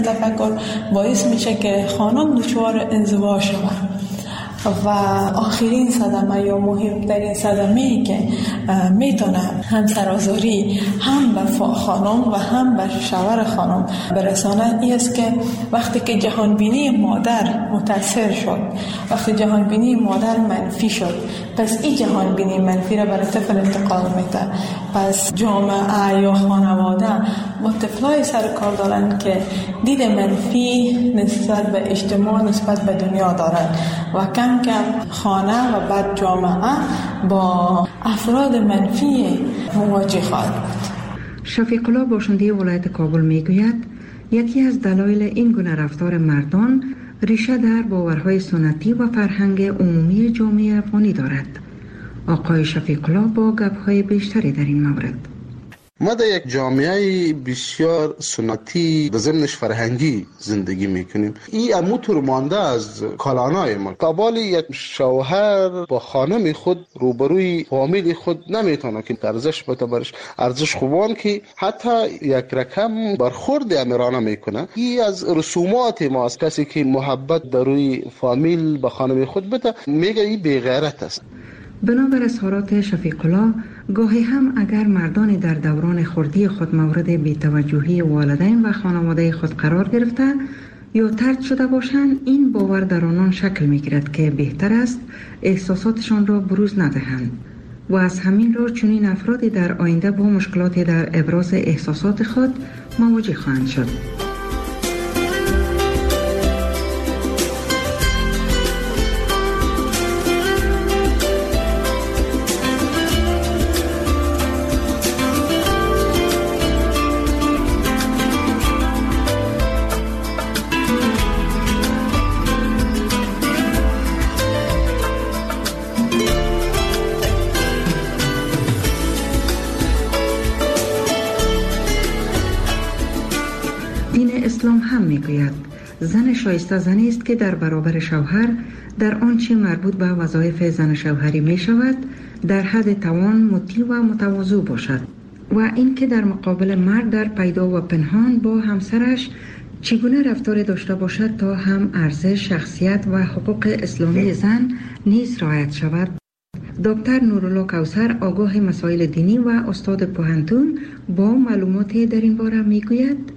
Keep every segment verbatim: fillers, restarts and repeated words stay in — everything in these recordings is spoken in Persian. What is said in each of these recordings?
تفکر باعث میشه که خانم دچار انزوا شود و آخرین صدمه یا مهمترین صدمه ای که میتونه هم سرآزاری هم به خانم و هم به شوهر خانم برسانه این است که وقتی که جهانبینی مادر متاثر شد، وقتی جهانبینی مادر منفی شد، پس این جهانبینی منفی را برای طفل انتقال میده. پس جامعه یا خانواده با طفلای سر کار دارن که دید منفی نسبت به اجتماع، نسبت به دنیا دارن و کم کم خانه و بعد جامعه با افراد منفی مواجه خواهد بود. شفیق الله باشنده ولایت کابل میگوید یکی از دلایل این گونه رفتار مردان ریشه در باورهای سنتی و فرهنگ عمومی جامعه افغانی دارد. آقای شفیق الله با گپ‌های بیشتری در این مورد. ما در یک جامعه بسیار سنتی و ضمنش فرهنگی زندگی میکنیم. این اموتور مانده از کالانای ما. قبال یک شوهر با خانم خود روبروی فامیل خود نمیتونه که ارزش بده برش، ارزش خوبان که حتی یک رقم برخورد امیرانه میکنه. این از رسومات ما است. کسی که محبت در روی فامیل با خانم خود بده میگه این بی‌غیرت است. بنابر اظهارات شفیق الله، گاهی هم اگر مردان در دوران خردی خود مورد بی‌توجهی والدین و خانواده خود قرار گرفته یا طرد شده باشند، این باور در آنان شکل می‌گیرد که بهتر است احساساتشان را بروز ندهند و از همین رو چنین افرادی در آینده با مشکلاتی در ابراز احساسات خود مواجه خواهند شد. اسلام هم میگوید زن شایسته زنی است که در برابر شوهر در آنچه مربوط به وظایف زن شوهری می شود در حد توان مطیع و متواضع باشد و این که در مقابل مرد در پیدا و پنهان با همسرش چگونه رفتار داشته باشد تا هم ارزش، شخصیت و حقوق اسلامی زن نیز رعایت شود. دکتر نورالله کوثر آگاه مسائل دینی و استاد پوهنتون با معلوماتی در این باره میگوید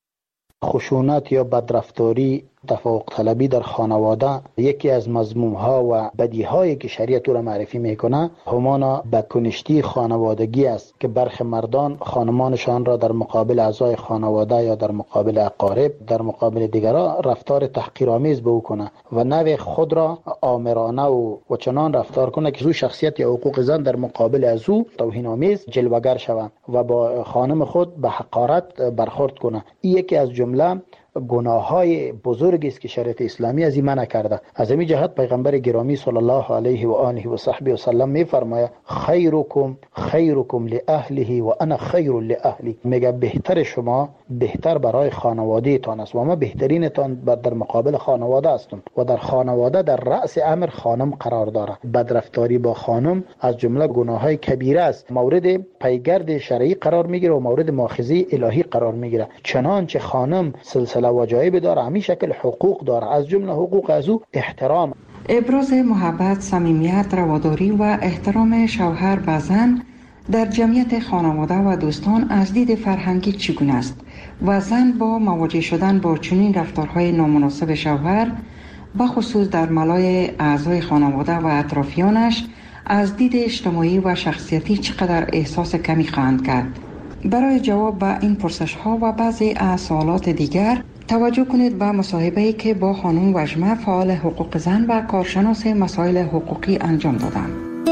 خشونت یا بدرفتاری، تفوق طلبی در خانواده یکی از مذموم‌ها و بدیهایی که شریعت را معرفی میکنه همانا بدکنشتی خانوادگی است که برخی مردان خانمانشان را در مقابل اعضای خانواده یا در مقابل اقارب، در مقابل دیگران رفتار تحقیرآمیز به او کنه و نوع خود را آمرانه و, و چنان رفتار کنه که زو شخصیت یا حقوق زن در مقابل از او توهین آمیز جلوگر شوند و با خانم خود به حقارت برخورد کنه. این یکی از جمله گناه‌های بزرگی است که شریعت اسلامی از این منع کرده. از این جهت پیغمبر گرامی صلی الله علیه و آله و صحبه و سلم می‌فرماید خیرکم خیرکم لاهله و انا خیر لاهلی. میگه بهتر شما بهتر برای خانواده تان است و ما بهترین تان در مقابل خانواده هستم و در خانواده در رأس امر خانم قرار داره. بدرفتاری با خانم از جمله گناه‌های کبیره است، مورد پیگرد شرعی قرار میگیره و مورد مؤاخذه الهی قرار میگیره. چنانچه خانم سلسله واجایب داره، همین شکل حقوق داره، از جمله حقوق از او احترام. ابراز محبت، صمیمیت، رواداری و احترام شوهر به زن در جمعیت خانواده و دوستان از دید فرهنگی چگونه است و زن با مواجه شدن با چنین رفتارهای نامناسب شوهر بخصوص در ملای اعضای خانواده و اطرافیانش از دید اجتماعی و شخصیتی چقدر احساس کمی خواهند کرد؟ برای جواب به این پرسش ها و بعضی از سوالات دیگر توجه کنید به مصاحبه‌ای که با خانم وژمه فعال حقوق زن و کارشناس مسائل حقوقی انجام دادم.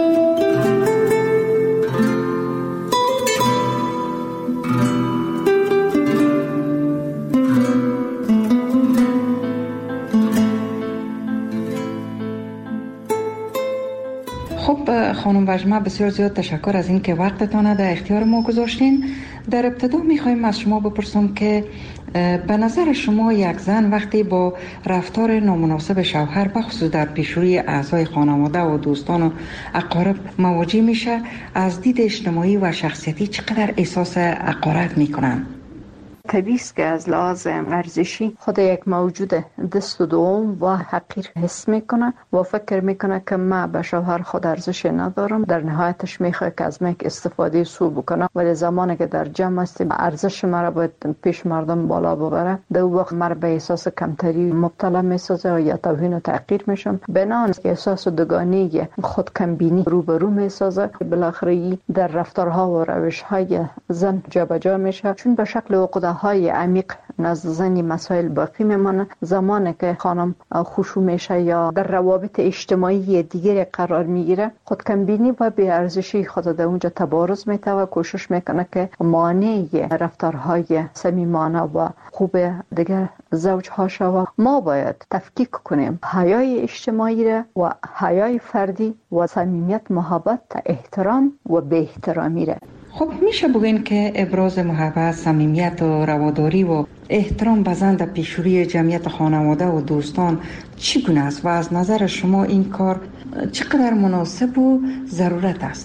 خب خانم وژمه، بسیار زیاد تشکر از این که وقتتان در اختیار ما گذاشتین. در ابتدا میخوایم از شما بپرسم که به نظر شما یک زن وقتی با رفتار نامناسب شوهر بخصوص در پیشروی اعضای خانواده و دوستان و اقارب مواجه میشه، از دید اجتماعی و شخصیتی چقدر احساس حقارت میکنن؟ طبیعی است که از لحاظ ارزشی خود یک موجود دست و دوم و حقیر حس میکنه و فکر میکنه که من به شوهر خود ارزش ندارم. در نهایتش میخواد که از من استفاده سو بکنه، ولی زمانی که در جمع است ارزش مرا باید پیش مردم بالا ببره، در وقت مرا به احساس کمتری مبتلا میسازه یا توهین و تحقیر میشم. بنان احساس دوگانگی خود کمبینی روبرو میسازه. بالاخره در رفتارها و روش‌های زن جابجا میشه، چون به شکل عقده‌های عمیق نزد زنی مسائل باقی میمانه. زمانی که خانم خشوع میشه یا در روابط اجتماعی دیگری قرار میگیره، خود کمبینی و بی ارزشی خود در اونجا تبارز میته و کوشش میکنه که مانع رفتارهای صمیمانه و خوب دیگر زوجها شود. ما باید تفکیک کنیم حیای اجتماعی را و حیای فردی و صمیمیت، محبت، احترام و به احترامی را. خب میشه بگین که ابراز محبت، صمیمیت و رواداری و احترام به زن در پیشروی جمعیت خانواده و دوستان چگونه است و از نظر شما این کار چقدر مناسب و ضرورت است؟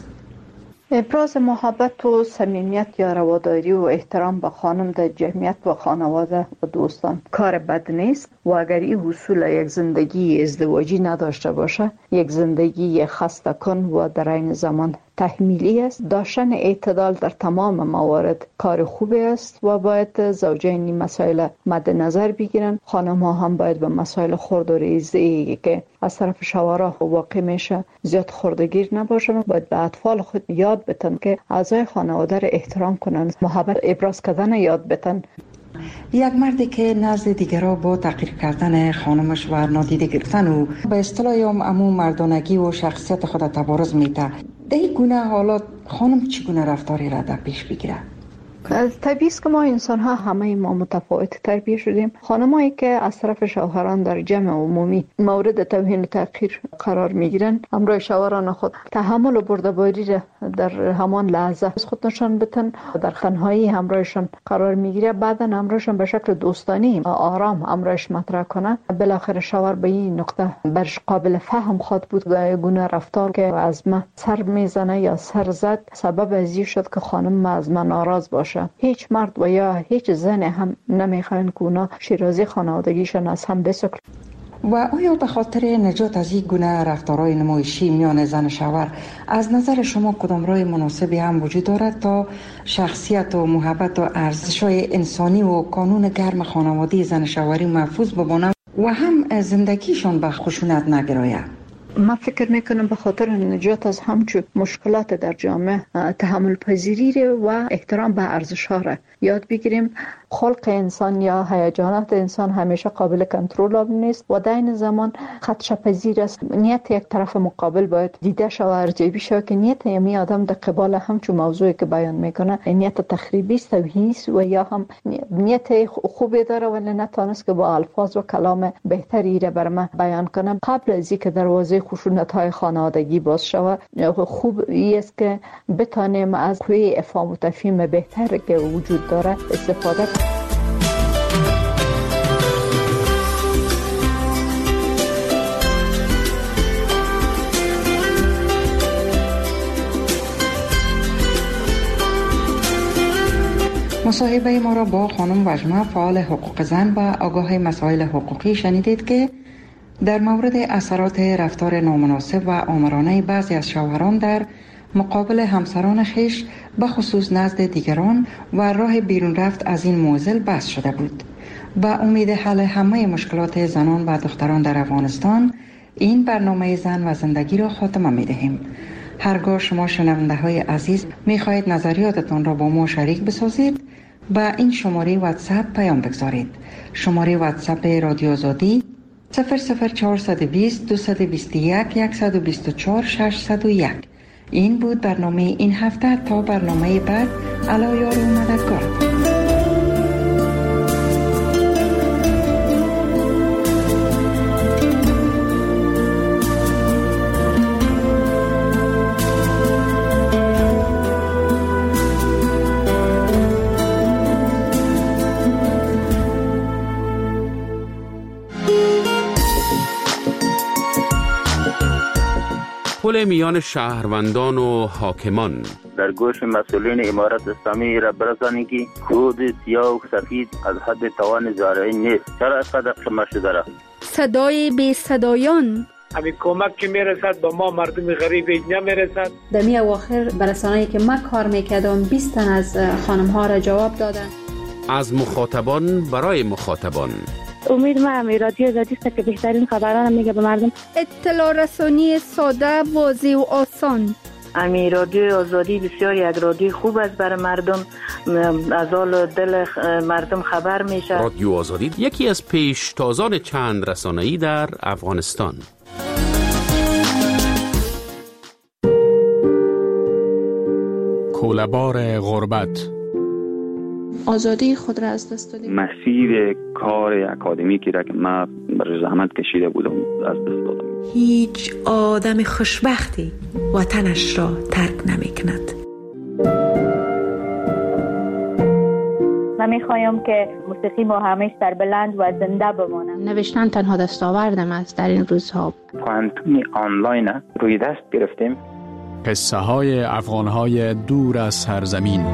ابراز محبت و صمیمیت یا رواداری و احترام به خانم در جمعیت و خانواده و دوستان کار بد نیست و اگر این حصول یک زندگی ازدواجی نداشته باشه، یک زندگی خسته کن و در این زمان تحمیلی است. داشتن اعتدال در تمام موارد کار خوبی است و باید زوجین مسائل مد نظر بگیرن. خانم ها هم باید به مسائل خرد و ریزی که از طرف شوهرها واقع میشه زیاد خردگیر نباشن. باید به اطفال خود یاد بتن که اعضای خانواده را احترام کنن، محبت ابراز کردن یاد بتن. یک مردی که نزد دیگران با تحقیر کردن خانمش و نادیده گرفتن و به اصطلاح عموم مردانگی و شخصیت خود تبارز میده، در این گونه حالات خانم چگونه رفتاری را در پیش بگیره؟ طبیعی است که ما انسان ها همه ما متفاوت تربیت شدیم. خانمایی که از طرف شوهران در جمع عمومی مورد توهین و تحقیر قرار میگیرن، همراه شوهران خود تحمل و بردباری را در همان لحظه از خود نشان بدن، در تنهایی همراهشان قرار میگیره، بعدا همراهشان به شکل دوستانی آرام همراهش مطرح کنه. بالاخره شوهر به این نقطه برش قابل فهم خود بود که گونه رفتار که از من سر میزنه یا سر زد سبب از این شد که خانم از من ناراض باشه. هیچ مرد و یا هیچ زن هم نمیخواین که اونا شیرازی خانوادگیشان از هم بسکل. و آیا به خاطر نجات از این گونه رفتارهای نمایشی میان زن و شوهر از نظر شما کدام راه مناسبی هم وجود دارد تا شخصیت و محبت و ارزش‌های انسانی و قانون گرم خانوادگی زن شوهری محفوظ بمانند و هم زندگیشان به خشونت نگراید؟ من فکر میکنم به خاطر نجات از همچون مشکلات در جامعه تحمل پذیری و احترام به ارزش ها را یاد بگیریم. خلق انسان یا هیجانات انسان همیشه قابل کنترل نیست و در این زمان خدشه پذیر است. نیت یک طرف مقابل باید دیده شود و ارزیابی شود که نیت یمی آدم در قبال همچون موضوعی که بیان میکنه نیت تخریبی است، توهینی است و یا هم نیت خوبی داره ولی نتونست که با الفاظ و کلام بهتری را بر من بیان کنه. قبل از اینکه دروازه خشونت های خانوادگی باز شود، خوب است که بتانیم از کوی افهام و تفهیم بهتر که وجود داره استفاده کنیم. مصاحبه ما را با خانم وجمه، فعال حقوق زن و آگاه مسائل حقوقی شنیدید که در مورد اثرات رفتار نامناسب و آمرانه بعضی از شوهران در مقابل همسران خیش به خصوص نزد دیگران و راه بیرون رفت از این معضل بحث شده بود. با امید حل همه مشکلات زنان و دختران در افغانستان این برنامه زن و زندگی را خاتمه می دهیم. هرگاه شما شنونده های عزیز می خواهید نظریاتتان را با ما شریک بسازید، با این شماره واتساپ پیام بگذارید. شماره واتساپ رادیو آزادی صفر صفر چهارصد و بیست دویست و بیست و یک صد و بیست و چهار ششصد و یک. این بود برنامه این هفته. تا برنامه بعد، علا یار و مددگار. پل میان شهروندان و حاکمان. در گوش مسئولین امارت اسلامی را برسانید که کود سیاه و سفید از حد توان زارعی نیست. چرا اینقدر قیمت شده را؟ صدای بی صدایان همین کمک که میرسد به ما مردم غریب نمیرسد. در می اواخر برسانه‌ای که من کار میکردم بیست تن از خانم ها را جواب دادن. از مخاطبان برای مخاطبان. امید ما هم رادیو آزادی است که بهترین خبران میگه به مردم. اطلاع رسانی ساده، واضح و آسان. امی رادیو آزادی بسیار یک رادیو خوب است برای مردم، از حال دل مردم خبر میشه. رادیو آزادی یکی از پیشتازان چند رسانه‌ای در افغانستان. کوله‌بار غربت. آزادی خود را از دست دادیم. مسیر کار اکادمیکی را که من بر زحمت کشیده بودم از دست دادم. هیچ آدم خوشبختی وطنش را ترک نمی کند. من میخوایم که موسیقی ما همیشه در بلند و زنده بمانه. نوشتن تنها دستاوردم است در این روزها. کوانتوم آنلاین روی دست گرفتیم. قصه های افغان های دور از سرزمین.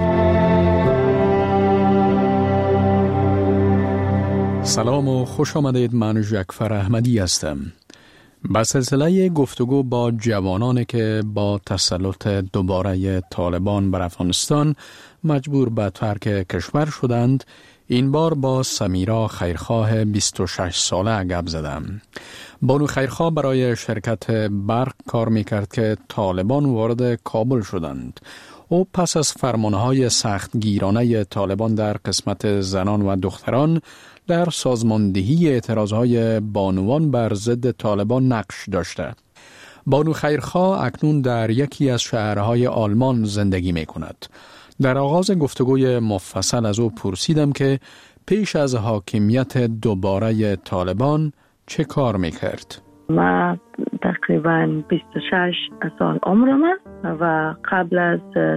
سلام و خوش آمدید. من جعفر احمدی هستم. با سلسله گفتگو با جوانانی که با تسلط دوباره طالبان بر افغانستان مجبور به ترک کشور شدند، این بار با سمیرا خیرخواه بیست و شش ساله گپ زدم. بانو خیرخواه برای شرکت برق کار میکرد که طالبان وارد کابل شدند. او پس از فرمانهای سخت گیرانه طالبان در قسمت زنان و دختران در سازماندهی اعتراضهای بانوان بر ضد طالبان نقش داشته. بانو خیرخواه اکنون در یکی از شهرهای آلمان زندگی می کند. در آغاز گفتگوی مفصل از او پرسیدم که پیش از حاکمیت دوباره طالبان چه کار می کرد؟ من تقریباً بیست و شش سال عمرم است و قبل از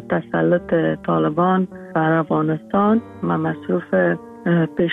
تسلط طالبان بر افغانستان من مصروف پیش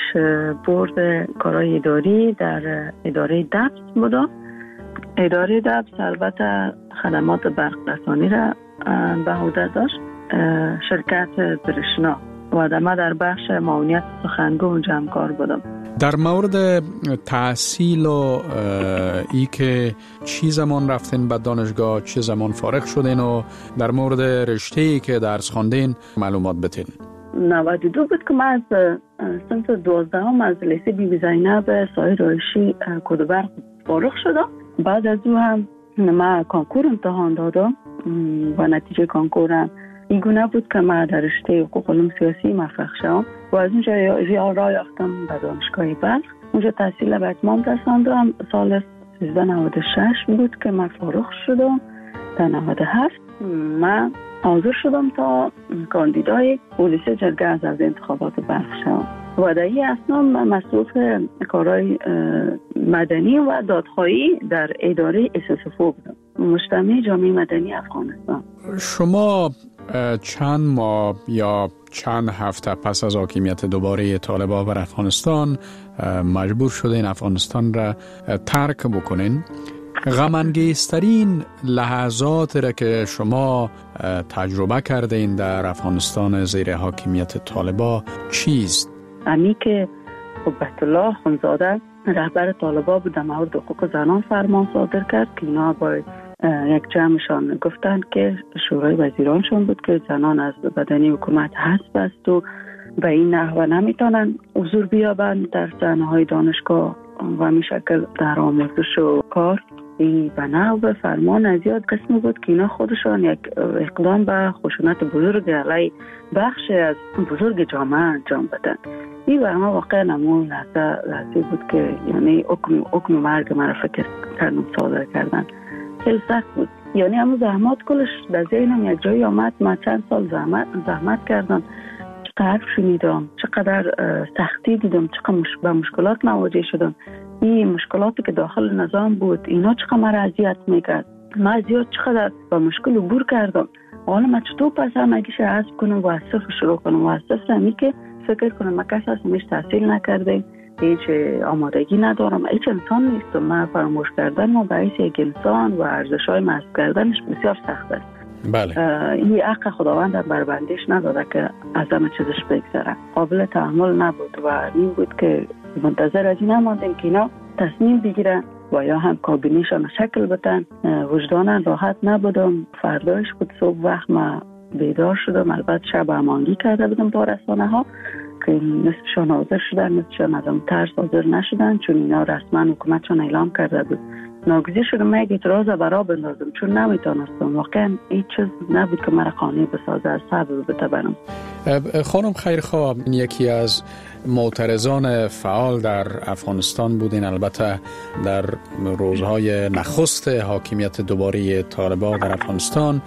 برد کارهای اداری در اداره دبس بودم. اداره دبس البته خدمات برق رسانی را به عهده داشت. شرکت برشنا و ما در بخش معاونیت سخنگو اونجا هم کار بودم. در مورد تحصیل و ای که چی زمان رفتین به دانشگاه، چه زمان فارغ شدین و در مورد رشته‌ای که درس خواندین معلومات بتین. نود و دو بود که من از صنف دوازدهم از لیسه بی بی زینب سایه رایشی کدوبرق فارغ شدم. بعد از او هم من کنکور امتحان دادم و نتیجه کنکورم این گونه بود که من در رشته حقوق علوم سیاسی موفق شدم و از اونجا راه یافتم به دانشگاه بلخ. اونجا تحصیل به اتمام رساندم. سال سیزده نود و شش بود که من فارغ شدم. در نود و هفت من حاضر شدم تا کاندیدای پلیس جرگه از انتخابات بلخ شدم و در این اثنا من مصروف کارهای مدنی و دادخواهی در اداره اس اس اف بودم، مجتمع جامعه مدنی افغانستان. شما چند ماه یا چند هفته پس از حاکمیت دوباره طالبان بر افغانستان مجبور شدین افغانستان را ترک بکنین. غم انگیزترین لحظات را که شما تجربه کردین در افغانستان زیر حاکمیت طالبان چیست؟ امی که بیت الله خونزاده رهبر طالبان بود، در مورد حقوق زنان فرمان صادر کرد که اینا با یک جمعشان گفتند که شورای وزیرانشون بود که زنان از بدنی حکومت حذف است و به این نحو نمیتونن حضور بیابند در صحنه‌های دانشگاه و همین شکل در آموزش و کار. این به نحو فرمان از یاد قسمی بود که اینا خودشان یک اقدام به خشونت بزرگ علیه بخش از بزرگ جامعه انجام بدن. این برای ما واقعا نمون لحظه لحظه بود که یعنی حکم حکم مرگ من فکر کردم صادر کردن. خیلی سخت بود. یعنی همون زحمات کلش در ذهنم یک جایی آمد. من چند سال زحمت زحمت کردم، چقدر حرف شنیدم، چقدر سختی دیدم، چقدر مش... با مشکلات مواجه شدم. این مشکلاتی که داخل نظام بود اینا چقدر مرا اذیت میکرد. من زیاد چقدر با مشکل عبور کردم. حالا من چطور پس هم اگه حذف کنم و از صفر شروع کنم و از صفر همی که فکر کنم من کسی هستم هیچ تحصیل نکرده، هیچ آمادگی ندارم، هیچ انسان نیستم. من فراموش کردن و باعث یک انسان و ارزش‌های محسوب کردنش بسیار سخت است. بله. این حق خداوند بر بندش نداده که از همه چیزش بگذره. قابل تحمل نبود و این بود که منتظر از این نماندیم که اینا تصمیم بگیرن و یا هم کابینیشان شکل بدن. وجدانم راحت نبودم. فردایش بود صبح وقت ما بیدار شدم. البته شب امانگی کرده بودم با رسانه ها که نصفشان حاضر شدن، نصفشان از اون ترس حاضر نشدن، چون اینا رسما حکومتشان اعلام کرده بود. ناگزیر شدم من یک اعتراض برا بندازم چون نمیتونستم. واقعا هیچ چیز نبود که مرا قانع بسازه از صبر بتبرم. خانم خیرخواه، یکی از معترضان فعال در افغانستان بودین، البته در روزهای نخست حاکمیت دوباره طالبان در افغانستان.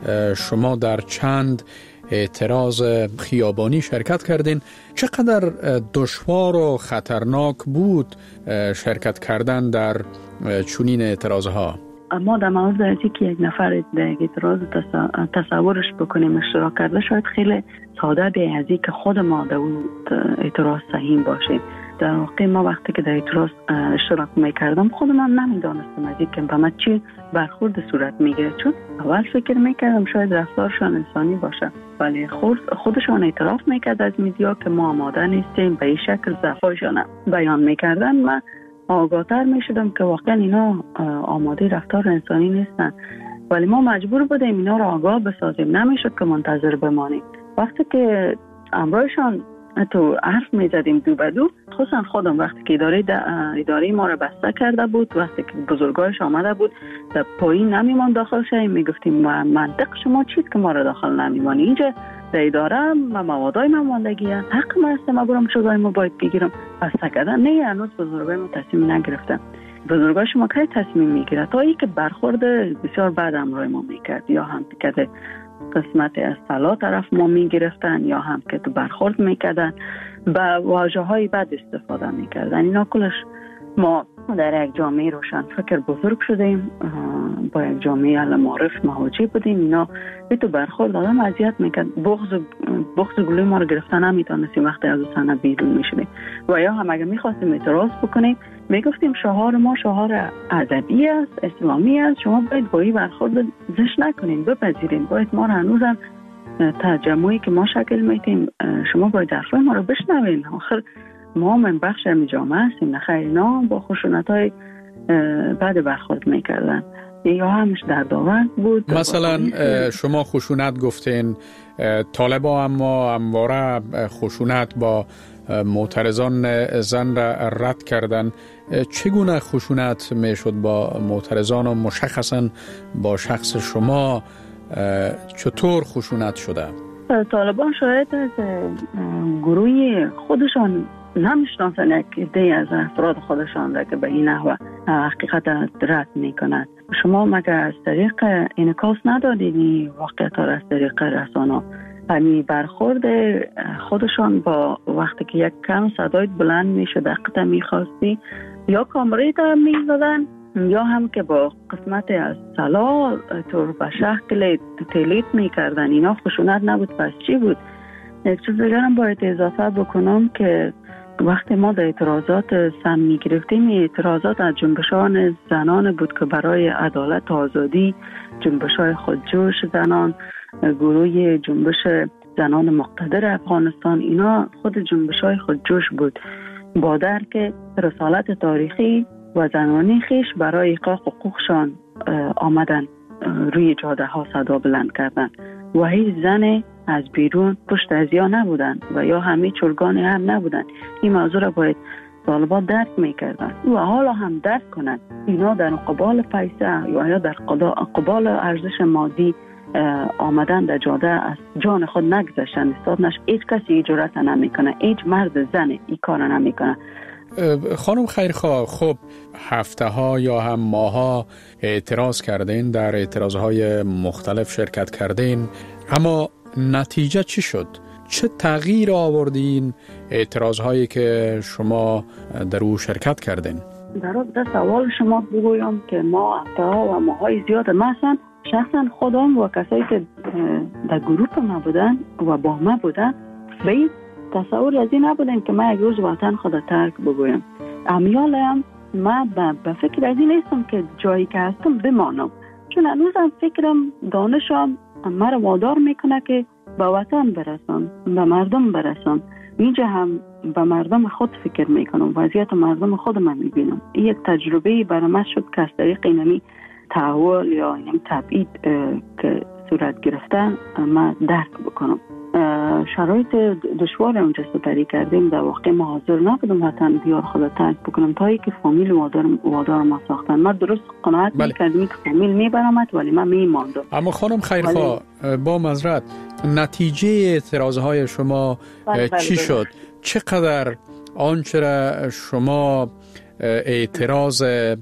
شما در چند اعتراض خیابانی شرکت کردین. چقدر دشوار و خطرناک بود شرکت کردن در چنین اعتراضها؟ ما در مورد از که یک نفر در یک اعتراض تصورش بکنیم اشتراک کرده شاید خیلی ساده به از که خود ما در اون اعتراض سهیم باشیم. در واقع ما وقتی که در اعتراض اشتراک میکردم خودم هم نمیدانستم از که به من چی برخورد صورت میگیره، چون اول فکر میکردم شاید رفتارشان انسانی باشه، ولی خودشان اعتراف میکرد از میدیا که ما آماده نیستیم به این شکل ضعفایشان بیان میکردن. من آگاهتر میشدم که واقعا اینا آماده رفتار انسانی نیستن، ولی ما مجبور بودیم اینا را آگاه بسازیم. نمیشد که منتظر بمانیم. وقتی که امروزشان تو حرف میزدیم دو به دو، خصوصا خودم وقتی که اداره اداره ما را بسته کرده بود، وقتی که بزرگایش آمده بود در پایین نمیمان داخل شدیم، میگفتیم منطق شما چیست که ما را داخل نمیمانی؟ اینجا در اداره ما موادای ما ماندگی هست، حق ما است ما برام چیزای ما باید بگیرم. بسته کردن نه، هنوز بزرگای ما تصمیم نگرفتن. بزرگای شما کی تصمیم میگیره؟ تا اینکه برخورد بسیار بد امروی ما میکرد، یا هم که قسمت از طلا طرف ما میگرفتن، یا هم که تو برخورد میکردن با واژه های بد استفاده میکردن. اینا کلش ما در یک جامعه روشن فکر بزرگ شدیم، با یک جامعه اهل معرف مواجه بودیم. اینا به تو برخورد آدم اذیت میکرد. بغض بغض گلوی ما رو گرفتن نمیتونستیم وقتی از صحنه بیرون میشدیم. و یا هم اگه میخواستیم اعتراض بکنیم میگفتیم شعار ما شعار ادبی است، اسلامی است، شما باید با این برخورد زشت نکنین، بپذیرین. باید ما رو هنوزم تجمعی که ما شکل میدیم شما باید حرفای ما رو بشنوین. آخر ما من بخش از جامعه هستیم. نخیر، اینا با خشونت‌های بعد برخورد میکردن یا همش در داور بود. مثلا شما خشونت گفتین، طالبا اما همواره خشونت با معترضان زن را رد کردن. چگونه خشونت میشد با معترضان و مشخصا با شخص شما چطور خشونت شده؟ طالبان شاید از گروه خودشان نمیشناسن یک عده از افراد خودشان را که به این نحو حقیقت رد میکنند. شما مگر از طریق انعکاس ندادین واقعیت را از طریق رسانه؟ همین برخورد خودشان با وقتی که یک کم صدایت بلند میشد حقیقت میخواستی یا کامرای تا میزدن، یا هم که با قسمت از طلا طور به شکل تلیت میکردن. اینا خشونت نبود، پس چی بود؟ یک چیز دیگر هم باید اضافه بکنم که وقتی ما در اعتراضات سم میگرفتیم، اعتراضات از جنبشان زنان بود که برای عدالت و آزادی، جنبشای خودجوش زنان، گروه جنبش زنان مقتدر افغانستان، اینا خود جنبشای خودجوش بود با درک رسالت تاریخی و زنانی خیش برای احقاق حقوقشان آمدن روی جاده ها صدا بلند کردن و هیچ زن از بیرون پشت از یا نبودن و یا همه چرگان هم نبودن. این موضوع را باید طالبان درک میکردن و حالا هم درک کنند. اینا در قبال پیسه یا یا در قبال ارزش مادی آمدن در جاده از جان خود نگذشتن استادنش. هیچ کسی جرأت نمیکنه، هیچ مرد زن این کار نمیکنه. خانم خیرخواه، خب هفته ها یا هم ماه ها اعتراض کردین، در اعتراض های مختلف شرکت کردین، اما نتیجه چی شد؟ چه تغییر آوردین اعتراض هایی که شما در او شرکت کردین؟ در سوال شما بگویم که ما هفته ها و ماه های زیاد، مثلا شخصا خودم و کسایی که در گروپ ما بودن و با ما بودن به این تصور از این نبودن که من یک روز وطن خود ترک بگویم. امیالم من به فکر از این نیستم که جایی که هستم بمانم، چون هنوزم فکرم، دانشم مرا وادار میکنه که به وطن برسم، به مردم برسم. اینجا هم به مردم خود فکر میکنم، وضعیت مردم خود من میبینم. این یک تجربه برای من شد که از طریق اینمی تحول یا اینمی تبعید که صورت گرفتن من درک بکنم. شرایط دشوار اونجا سپری کردیم، در واقع ما حاضر نبودم وطن دیار خود ترک بکنم تا ای که فامیل وادار, وادار ما ساختن. ما درست قناعت بله. میکردیم که فامیل میبرمت ولی من میماندم. اما خانم خیرخواه ولی... با معذرت نتیجه اعتراضهای شما بله بله چی بله. شد؟ چقدر آنچه را شما اعتراض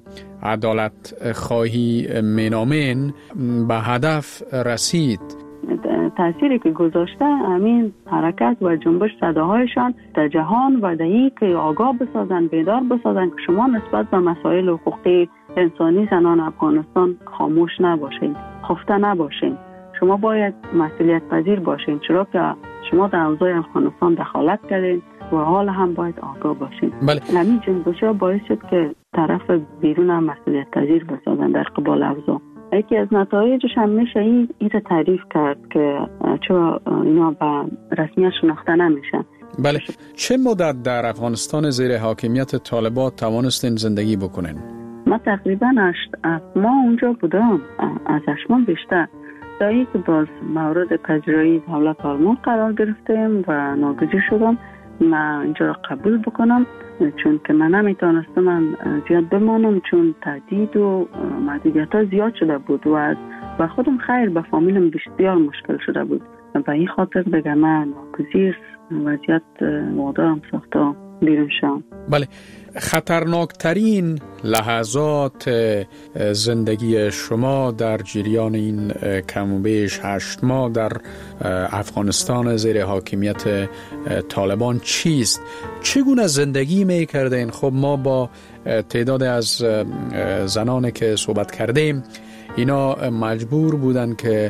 عدالت خواهی مینامین به هدف رسید؟ تأثیری که گذاشته همین حرکت و جنبش صداهایشان در جهان و در این که آگاه بسازن، بیدار بسازن که شما نسبت به مسائل حقوقی انسانی زنان افغانستان خاموش نباشین، خفته نباشین. شما باید مسئولیت پذیر باشین، چرا که شما در اوضاع افغانستان دخالت کردین و حال هم باید آگاه باشین. بله. همین جنبش ها باعث شد که طرف بیرون هم مسئولیت پذیر بسازن در قبال اوضاع. یکی از نتایجش هم میشه این ایره تعریف کرد که چرا اینا به رسمیت شناخته نمیشن. بله. چه مدت در افغانستان زیر حاکمیت طالبان توانستین زندگی بکنین؟ ما تقریبا هشت ماه اونجا بودم، از هشت ماه بیشتر. دایی که باز مورد پذیرایی دولت آلمان قرار گرفتیم و ناگزیر شدم من اینجا را قبول بکنم، چون که من نمیتونستم من زیاد بمانم، چون تهدید و محدودیت ها زیاد شده بود و و خودم خیر به فامیلم بسیار مشکل شده بود. به این خاطر دیگه من ناگزیر وضعیت وادارم ساخته بیرون شدم. بله. خطرناکترین لحظات زندگی شما در جریان این کم و بیش هشت ماه در افغانستان زیر حاکمیت طالبان چیست؟ چگونه زندگی می کردین؟ خب ما با تعداد از زنانی که صحبت کردیم اینا مجبور بودن که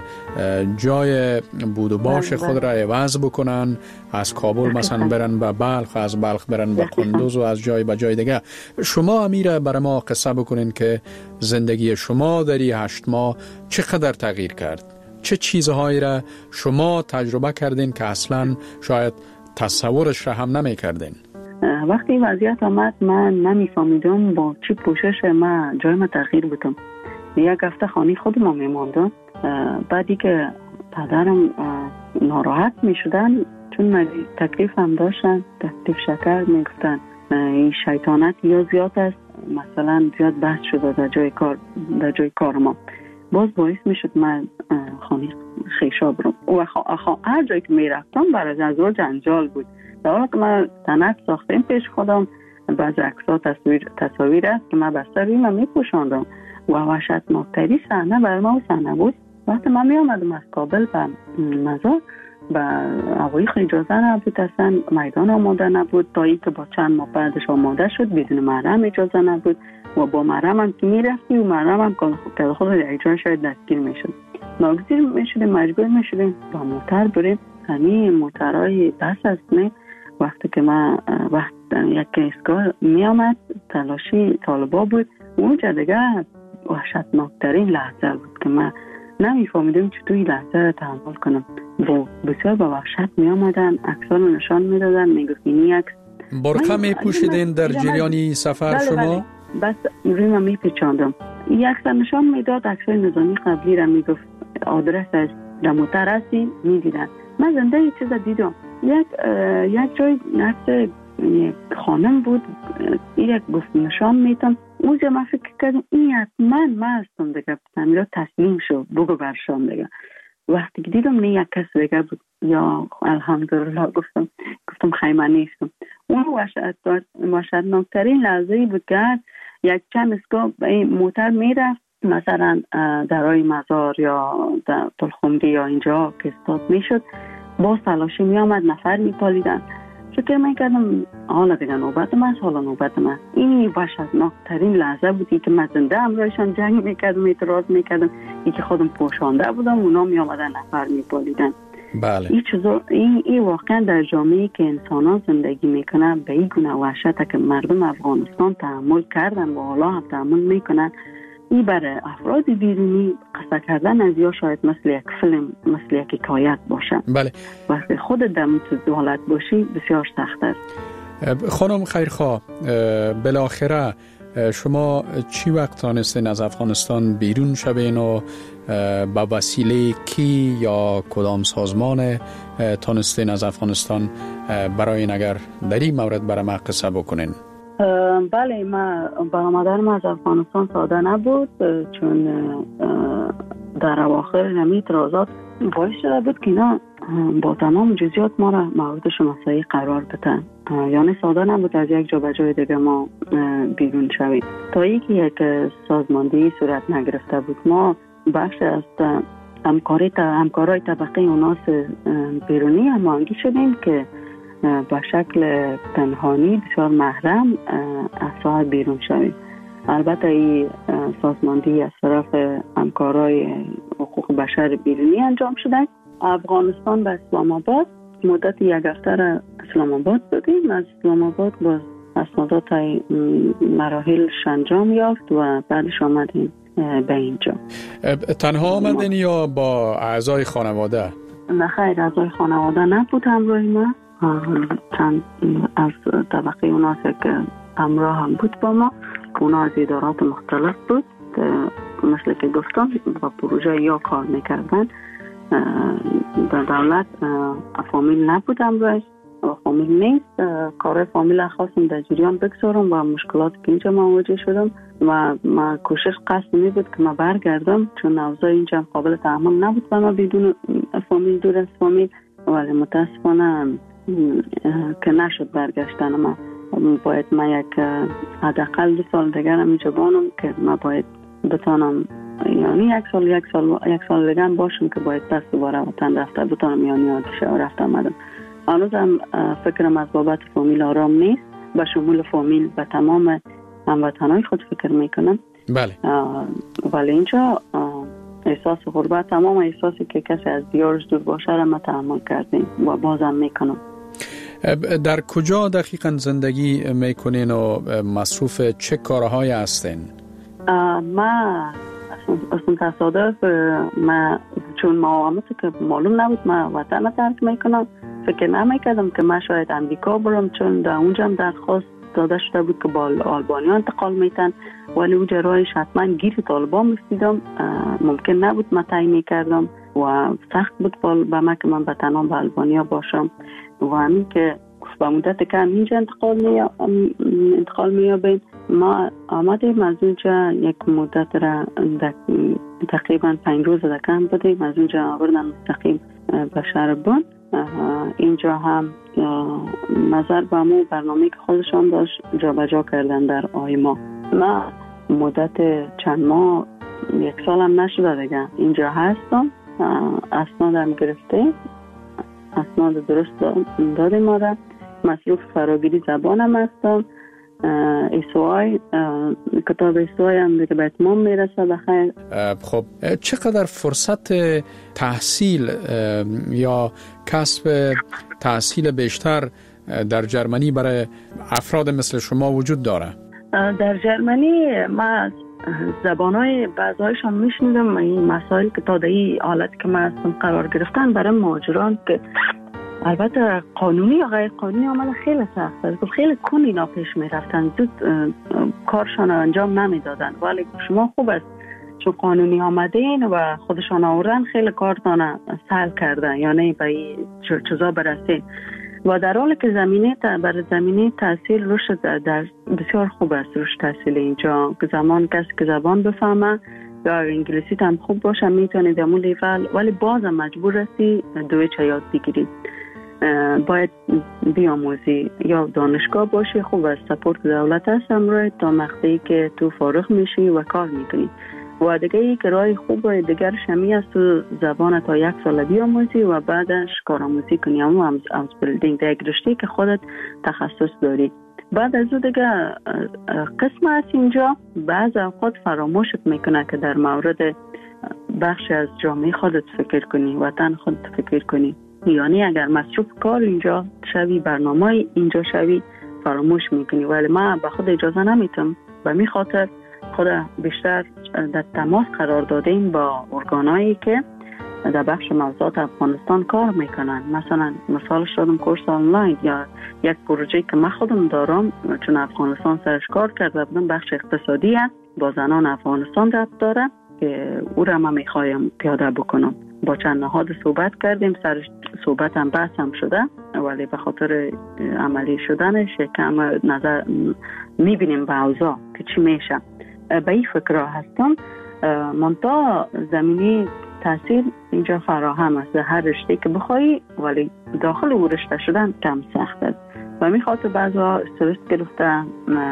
جای بود و باش خود را عوض بکنن، از کابل مثلا برن به بلخ، از بلخ برن به قندوز و از جای به جای دیگه. شما امیر برای ما قصه بکنین که زندگی شما در این هشت ماه چقدر تغییر کرد؟ چه چیزهایی را شما تجربه کردین که اصلا شاید تصورش را هم نمی کردین؟ وقتی وضعیت آمد من نمیفهمیدم با چی پوشش من جای ما تغییر بودم. یک هفته خانه خودم هم میماندم. بعدی که پدرم ناراحت می شدن چون تکلیف هم داشتن، تکلیف شکر می گفتن این شیطانت یا زیاد است، مثلا زیاد بحث شده در جای کار در جای کار ما. باز باعث می شد من خانه خیشا برم و هر جایی که می رفتم برای از رو جنجال بود. در حالا که من تنک ساختیم پیش خودم بعض عکس‌ها تصویر تصاویر است که من بسته روی من می پوشاندم و وحشتناکترین صحنه برای ما صحنه بود وقتی من می آمدم از کابل به مزار به هوایی اجازه نبود، اصلا میدان آماده نبود تا اینکه با چند ماه بعدش آماده شد بدون محرم اجازه نبود و با محرم هم که می رفتی و محرم هم که خود اجازه شاید دستگیر می شد. ناگزیر می شدیم، مجبور می شدیم با موتر بریم. همین موترهای بس است نه وقتی که من وقت یک ایستگاه می آمد تلاشی طالبا بود اونجا دیگه وحشتناکترین لحظه بود که من نمیفهمیدم چطور این لحظه رو تحمل کنم. و بسیار با وحشت می آمدن، عکس‌ها رو نشان می دادن، می گفتن این عکس. برقه می پوشیدین در جریانی سفر بله شما؟ بله. بس روی من می پیچاندم. این عکس نشان می داد، عکس‌های نظامی قبلی را می گفت آدرس از موتر هستی می دیدن. من زنده یه چیز دیدم. یک یک جای عکس خانم بود، یک گفت نشان میتونم اونجا من فکر کردم این حتما من هستم دیگه، سمیرا تسلیم شد بگو برشان دیگه. وقتی که دیدم نه یک کس دیگه بود یا الحمدلله گفتم گفتم خیمه نیستم. اون وحشتناکترین لحظه‌ای بود که یک چند اسکا به این موتر میرفت مثلا درای مزار یا در تلخمگی یا اینجا که استاد میشد باز تلاشی میامد نفر میپالیدن. فکر میکردم حالا دیگه نوبت من حالا نوبت من. این وحشتناکترین لحظه بودی که من زنده همراهشان جنگ میکردم، اعتراض میکردم، این که خودم پوشانده بودم اونا میامدن نفر میپالیدن. بله. این چیزا این این واقعا در جامعه‌ای که انسان‌ها زندگی میکنن به این گونه وحشت که مردم افغانستان تحمل کردن و حالا هم تحمل میکنن این برای افراد بیرونی قصه کردن از یا شاید مثل یک فیلم، مثل یک حکایت باشه. بله. وقتی خودت در تو حالت باشی بسیار سخت است. خانم خیرخواه، بالاخره شما چی وقت تانستین از افغانستان بیرون شوین و با وسیله کی یا کدام سازمان تانستین از افغانستان برای این اگر در این مورد برای ما قصه بکنین؟ بله، ما با آمدن ما از افغانستان ساده نبود، چون در اواخر نمی اعتراضات باعث شده بود که اینا با تمام جزئیات ما را مورد شناسایی قرار بدن. یعنی ساده نبود از یک جا به جای دیگه ما بیرون شویم. تا اینکه یک سازماندهی صورت نگرفته بود، ما بخش از همکاری تا همکارای طبقه اوناس بیرونی هماهنگی شدیم که به شکل پنهانی بسیار محرم از ساحل بیرون شویم. البته این سازماندهی از طرف همکارای حقوق بشر بیرونی انجام شده. افغانستان به اسلام آباد مدت یک هفته را اسلام آباد بودیم. از اسلام آباد با اسنادات مراحل انجام یافت و بعدش آمدیم به اینجا. تنها آمدین یا با اعضای خانواده؟ نه خیر، اعضای خانواده نبود همراه ما. چند از طبقه اوناس که همراه هم بود با ما، اونا از ادارات مختلف بود، مثل که گفتم با پروژه یا کار میکردن. در دولت فامیل نبود همراهش و فامیل نیست. کار فامیل خواستم در جریان بگذارم و مشکلات که اینجا مواجه شدم و ما کوشش قصد می بود که ما برگردم، چون اوضاع اینجا قابل تحمل نبود و ما بدون فامیل، دور از فامیل. ولی متاسفانه که نشد برگشتن. ما باید ما یک حداقل دو سال دیگر هم اینجا بانم که ما باید بتانم، یعنی یک سال یک سال یک سال دیگر باشم که باید پس دوباره وطن رفته بتانم، یعنی آتش رفته آمدم. هنوزم فکرم از بابت فامیل آرام نیست. به شمول فامیل به تمام هموطنهای خود فکر میکنم. بله. ولی اینجا احساس غربت، تمام احساسی که کسی از دیارش دور باشه را ما تحمل کردیم و بازم میکنم. در کجا دقیقاً زندگی میکنین و مصروف چه کارهایی هستین؟ ما اصلا تصادف ما چون معاومت که معلوم نبود ما وطن ترک میکنم. فکر نمیکردم که ما شاید امریکا برم، چون در اونجا هم درخواست داده شده بود که با آلبانیا انتقال میتن، ولی اونجا راهش حتما گیر طالبان میستیدم. ممکن نبود ما تعیین میکردم و سخت بود به من که من به تنها به آلبانیا باشم و همین که به مدت کم اینجا انتقال می انتقال میابیم. ما آمدیم از اونجا یک مدت را تقریبا پنج روز دکم بودیم. از اونجا آوردن مستقیم به شهر بن. اینجا هم نظر به مو برنامه که خودشان داشت جا به جا کردن در آیما. ما مدت چند ماه، یک سال هم نشده دیگه اینجا هستم. اسنادم گرفته، اسناد درست داده ما را. مصروف فراگیری زبانم هستم. ایسوای کتاب ایسوای هم دیگه به اتمام میرسه بخیر. خب چقدر فرصت تحصیل یا کسب تحصیل بیشتر در جرمنی برای افراد مثل شما وجود داره؟ در جرمنی ما زبانهای بعضایشان میشنیدم این مسائل که تا در این حالت که ما هستم قرار گرفتن برای مهاجران که البته قانونی یا غیر قانونی آمده خیلی سخت است. خیلی کن اینا پیش می رفتن، زود کارشان رو انجام نمی دادن. ولی شما خوب است چون قانونی آمده این و خودشان آوردن خیلی کارتان سهل کردن، یعنی به این چیزا برسید. و در حالی که زمینه بر زمینه تحصیل رشد در بسیار خوب است. رشد تحصیل اینجا که زمان کسی که زبان بفهمه یا انگلیسی هم خوب باشه میتونید همون لیول، ولی بازم مجبور هستی دویچه یاد بگیری. باید بیاموزی یا دانشگاه باشی. خوب است سپورت دولت هست همراه تا مقطعی که تو فارغ میشی و کار میکنی. و دیگه ای که راه خوب و دیگرش همی است تو زبان تا یک سال بیاموزی و بعدش کارآموزی کنی، همون هم از بلدینگ در یک رشته که خودت تخصص داری. بعد از او دیگه قسم هست اینجا بعض اوقات فراموشت میکنه که در مورد بخش از جامعه خودت فکر کنی، وطن خودت فکر کنی. یعنی اگر مصروف کار اینجا شوی، برنامه اینجا شوی، فراموش میکنی. ولی من به خود اجازه نمیتم، به می خاطر خود بیشتر در تماس قرار دادیم با ارگانایی که در بخش موضوعات افغانستان کار میکنن. مثلا مثالش دادم کورس آنلاین یا یک پروژه که من خودم دارم، چون افغانستان سرش کار کرد و بدون بخش اقتصادی است، با زنان افغانستان ربط داره که او را من میخوایم پیاده بکنم. با چند نهاد صحبت کردیم، سر صحبت هم بحث هم شده، ولی به خاطر عملی شدنش کم نظر میبینیم به اوضاع که چی میشه. به این فکرها هستم. منتها زمینی تحصیل اینجا فراهم است، هر رشته که بخوایی، ولی داخل او رشته شدن کم سخت است و می خاطر بعضا استرس گرفته،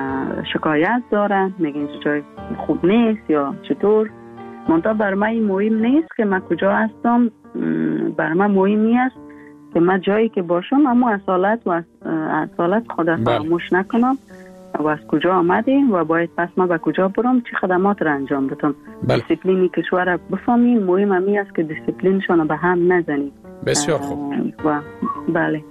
شکایت دارن، میگن جای خوب نیست یا چطور. منتها بر من مهم نیست که من کجا هستم، بر من مهم است که من جایی که باشم اما اصالت و اصالت خود فراموش نکنم و از کجا آمدیم و باید پس ما به کجا برم، چه خدمات را انجام بدم. دیسیپلینی کشور را بفهمیم. مهم امی است که دیسیپلینشان به هم نزنیم. بسیار خوب. و بله.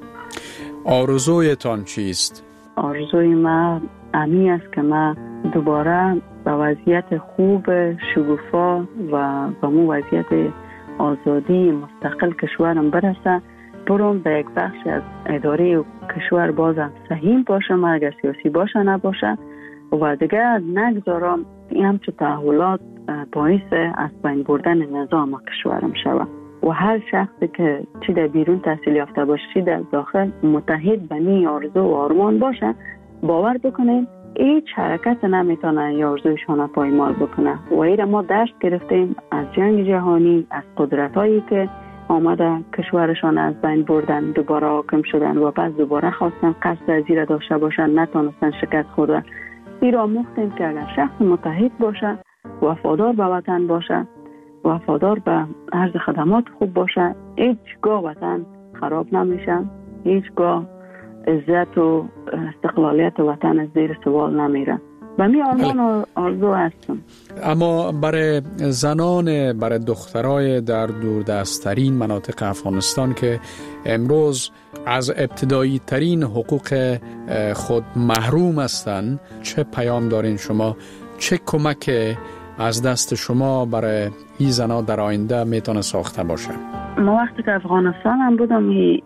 آرزویتان چیست؟ آرزوی ما امی است که ما دوباره به وضعیت خوب شگوفا و به مو وضعیت آزادی مستقل کشورم برسه، برم به یک بخش از اداره کشور بازم سهیم باشم، اگر سیاسی باشه نباشه، و دیگه نگذارم این همچه تحولات باعث از بین بردن نظام کشورم شود و هر شخصی که چی در بیرون تحصیل یافته باشه چی در داخل متحد به نی آرزو و آرمان باشه، باور بکنید هیچ حرکت نمیتونه یا آرزویشان پایمال بکنه. و ایره ما درس گرفتیم از جنگ جهانی، از قدرت هایی که آمده کشورشان از بین بردن، دوباره حاکم شدن و بعد دوباره خواستن قصد از زیر داشته باشن، نتونستن، شکست خوردن. این را مختیم که اگر شخص متحد باشه، وفادار به وطن باشه، وفادار به عرض خدمات خوب باشه، هیچگاه وطن خراب نمیشه، هیچگاه عزت و استقلالیت وطن از زیر سوال نمیره. و می آرمان و آرزو هستم. اما برای زنان، برای دخترای در دوردستترین مناطق افغانستان که امروز از ابتدایی ترین حقوق خود محروم هستند، چه پیام دارین شما؟ چه کمک از دست شما برای این زنان در آینده میتونه ساخته باشه؟ ما وقتی که افغانستان هم بودم،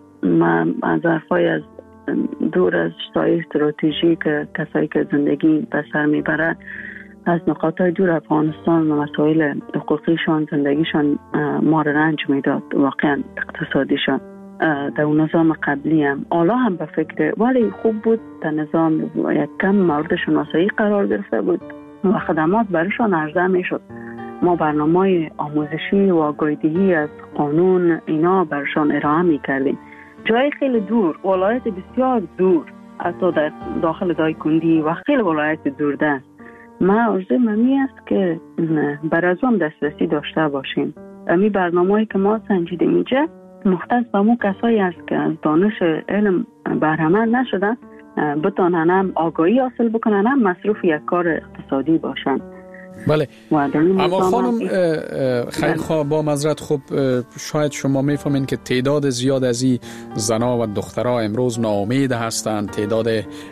من از حرفای از دور از سایر استراتژی که کسایی که زندگی به سر میبره از نقاط دور افغانستان و مسائل حقوقیشان، زندگیشان ما را رنج میداد، واقعا اقتصادیشان در اون نظام قبلی هم حالا هم به فکر، ولی خوب بود در نظام یک کم مورد شناسایی قرار گرفته بود و خدمات برشان عرضه میشد. ما برنامه آموزشی و آگاهی‌دهی از قانون اینا برشان ارائه میکردیم. جای خیلی دور، ولایت بسیار دور، حتی در داخل دایکندی و خیلی ولایت دور دست. ما آرزوی ممی است که بر از هم دسترسی داشته باشیم. امی برنامه‌ای که ما سنجیدیم اینجا مختص به مو کسایی است که از دانش علم بهره‌مند نشدن، بتانن هم آگاهی حاصل بکنن، هم مصروف یک کار اقتصادی باشن. بله. اما خانم خیرخواه، با معذرت، خب شاید شما میفهمین که تعداد زیاد از این زنا و دخترها امروز ناامید هستند، تعداد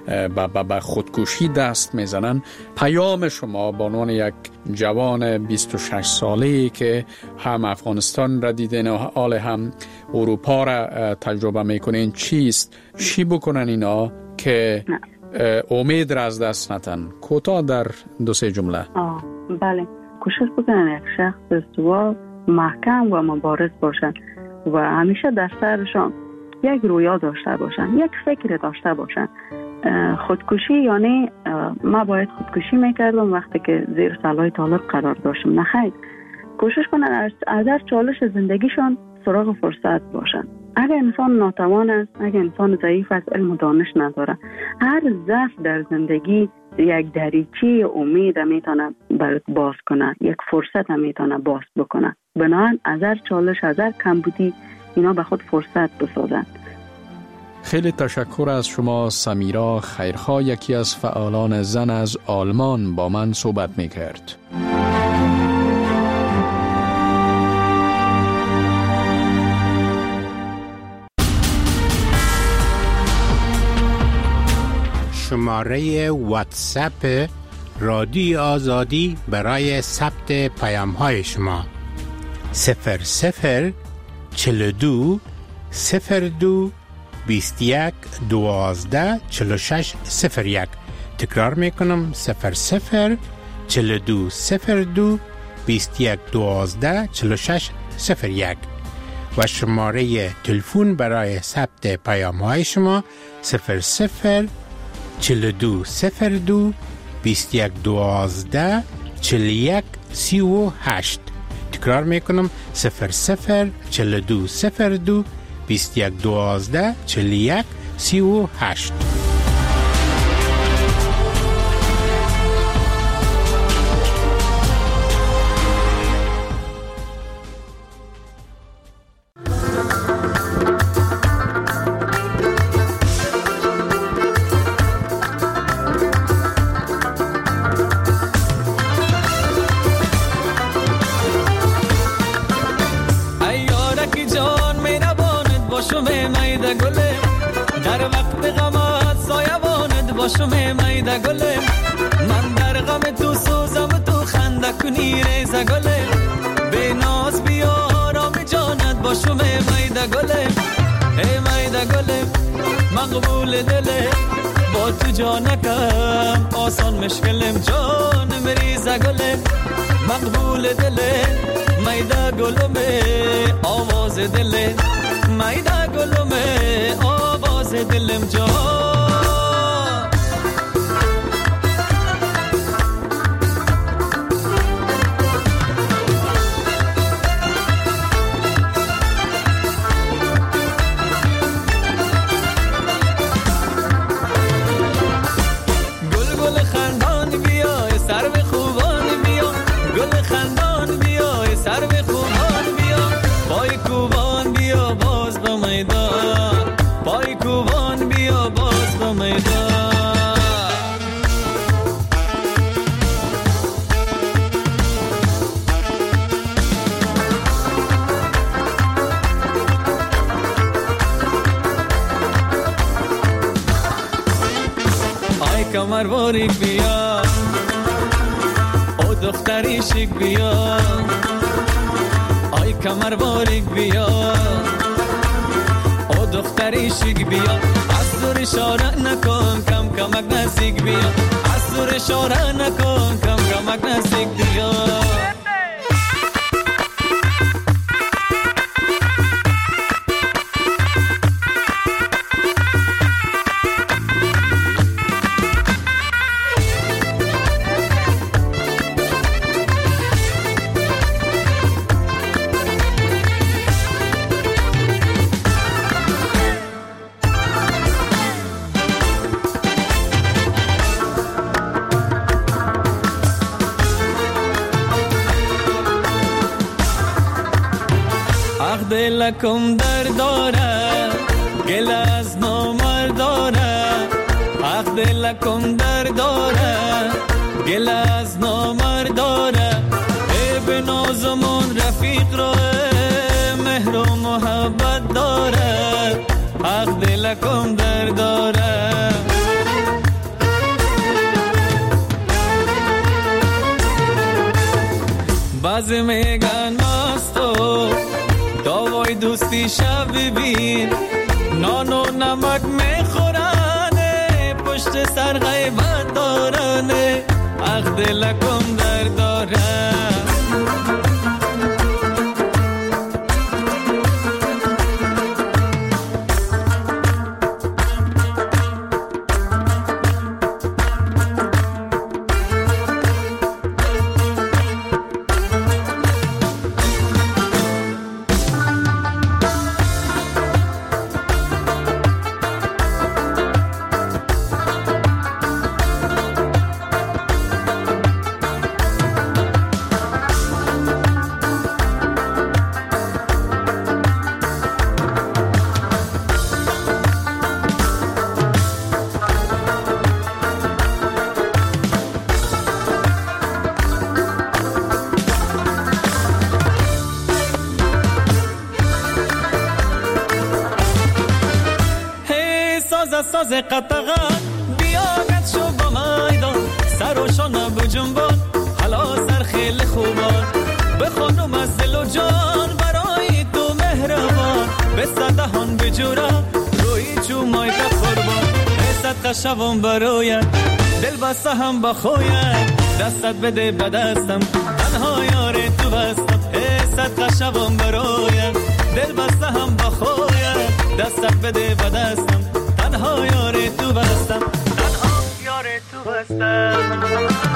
به خودکشی دست میزنن. پیام شما به عنوان یک جوان بیست و شش ساله‌ای که هم افغانستان را دیدین و حال هم اروپا را تجربه میکنین چیست؟ چی بکنن اینا که امید را از دست نتن؟ کوتاه در دو سه جمله. آه بله، کوشش بکنن یک شخص استوار، محکم و مبارز باشن و همیشه در سرشان یک رویا داشته باشن، یک فکر داشته باشن. خودکشی یعنی ما باید خودکشی میکردم وقتی که زیر سلای طالب قرار داشتم، نه خیر. کوشش کنن از هر چالش زندگیشان سراغ فرصت باشن. اگر انسان ناتوان است، اگر انسان ضعیف است، علم و دانش نداره، هر ضعف در زندگی یک دریچه امید میتونه برات باز کنه، یک فرصت میتونه باز بکنه. بنابراین از هر چالش، از هر کمبودی اینا به خود فرصت بسازن. خیلی تشکر از شما سمیرا خیرخواه، یکی از فعالان زن از آلمان با من صحبت میکرد. شماره واتساپ رادیو آزادی برای ثبت پیام های شما. صفر صفر چل دو صفر دو بیست یک دوازده چل شش صفر یک. تکرار میکنم صفر صفر چل دو صفر دو بیست یک دوازده چل شش صفر یک و شماره تلفن برای ثبت پیام های شما صفر صفر چل دو صفر دو بیست یک دوازده چل یک سی و هشت. تکرار میکنم صفر صفر چل دو صفر دو بیست یک دوازده چل یک سی و هشت. من در غم تو سوزم تو خنده کنی ریزه گله به ناز بیا آرام جانت باشم میده گله ای میده گله مقبول دله با تو جانکم آسان مشکلم جان مریزه گله مقبول دله میده گلم آواز دله میده گلم آواز دلم جان. کمر باریک بیا او دختری شیک بیا آی کمر باریک بیا او دختری شیک بیا از دور اشاره نکن کم کمک نزدیک بیا از دور اشاره نکن کم کمک نزدیک بیا. دلکم در داره گل از نامرد داره حق دلکم در داره گل از نامرد داره ای به نازمون رفیق را مهر و محبت داره حق دلکم در داره. بعضی میگن مستو داوای دوستی شب ببین نان و نمک میخورنه پشت سر غیبت دارنه حق دلکم در داره. ساز قطغان بیاگت شو با میدان سر و شانه را بجنبان حالا سر خیلی خوبان بخونم از دل و جان برای تو مهربان به صدهان بجورا روی چومای تا قربان صدقه شوم برایت دل بسته هم بخویت دستت بده به دستم تنها یار تو بستم صدقه شوم برایت دل بسته هم بخویت دستت بده به دستم تنها یار تو بستم تنها یار تو بستم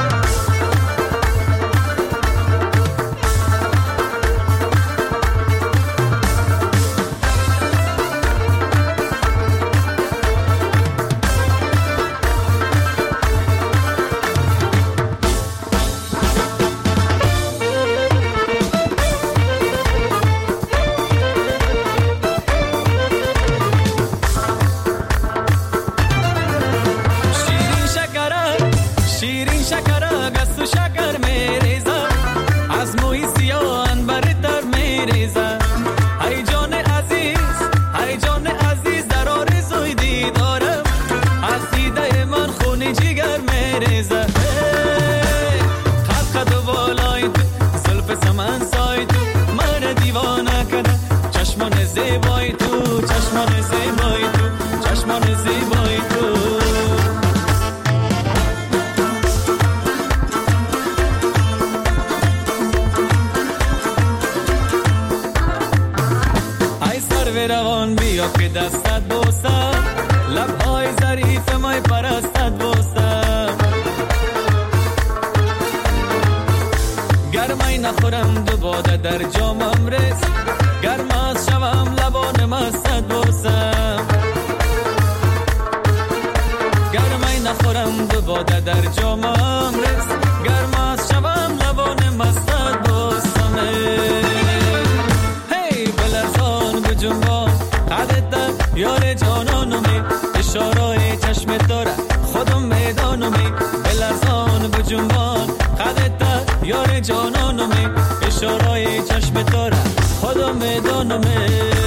روان بیا که دستت بوسم لبهای ظریف مای پرستت بوسم گرمای نخورم دو باده در جامم رس گرم از شوم لبان مستت بوسم گرمای نخورم دو باده در جامم رس گرم از شوم لبان مستت بوسم هی بلرزان بجنبان قدتم یار جانانومی اشارای چشم داره خودم میدانومی بلرزان بجنبان قدتم یار جانانومی اشارای چشم داره خودم میدانومی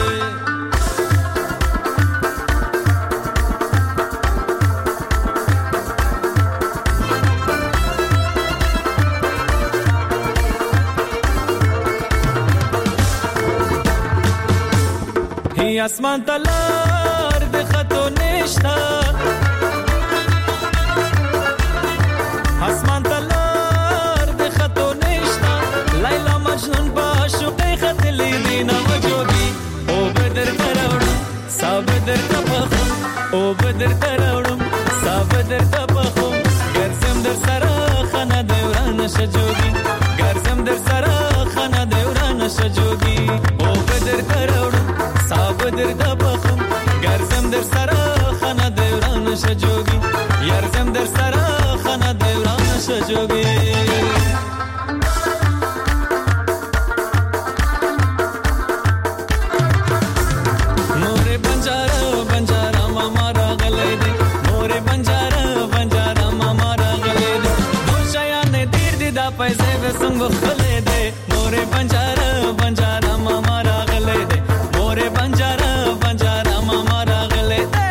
اسمان تلار de خطو نشتا اسمان تلار de خطو نشتا لیلا مجنون با شوقی خط لیدینا وجوگی او بدر تراورم سا بدر تپخم او بدر تراورم سا بدر تپخم گرزم در سرا خانه دوران شجوگی گرزم در سرا خانه دوران شجوگی او بدر تراورم بدر دبخم گرزم در سرا خانه دوران شجوگی یرزم در سرا خانه دوران شجوگی مور بنجارا بنجارا ماما را غلی دی مور بنجارا بنجارا ماما را غلی دی دو شایان دیر دیدا پیسه بسنگ بخلی دی مور بنجارا بنجارا ماما را غلی دی مور بنجارا بنجارا ماما را غلی دی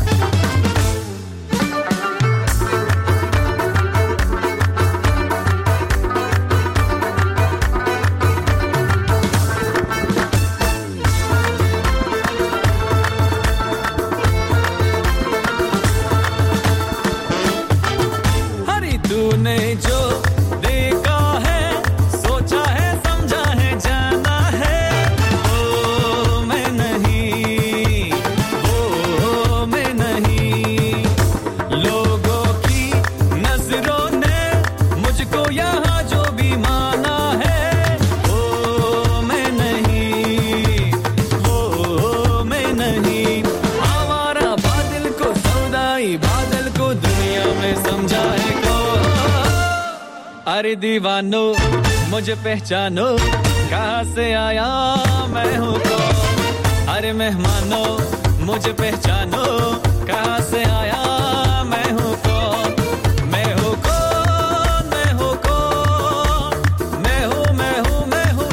हरी तूने जो देखा है सोचा है समझा है जाना है वो मैं नहीं वो मैं नहीं लोगों की नजरों ने मुझको यहाँ जो भी माना है वो मैं नहीं वो मैं नहीं आवारा बादल को सौदाई बादल को दुनिया में समझा है को अरे दीवानो मुझे पहचानो कहाँ से आया मैं हूँ कौन अरे मेहमानो मुझे पहचानो कहाँ से आया मैं हूँ कौन मैं हूँ कौन मैं हूँ कौन मैं हूँ मैं हूँ मैं हूँ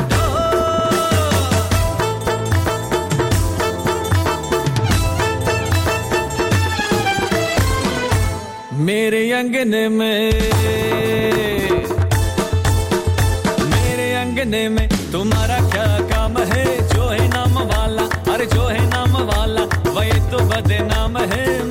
कौन मेरे अंगने में कहने में तुम्हारा क्या काम है, जो है नाम वाला, अरे जो है नाम वाला वही तो बदनाम है।